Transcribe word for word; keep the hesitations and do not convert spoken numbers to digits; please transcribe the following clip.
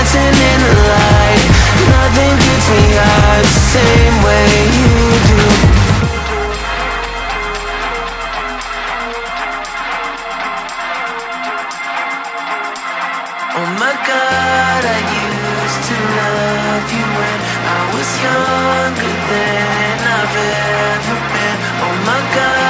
dancing in the light. Nothing gets me high the same way you do. Oh my God, I used to love you when I was younger than I've ever been. Oh my God,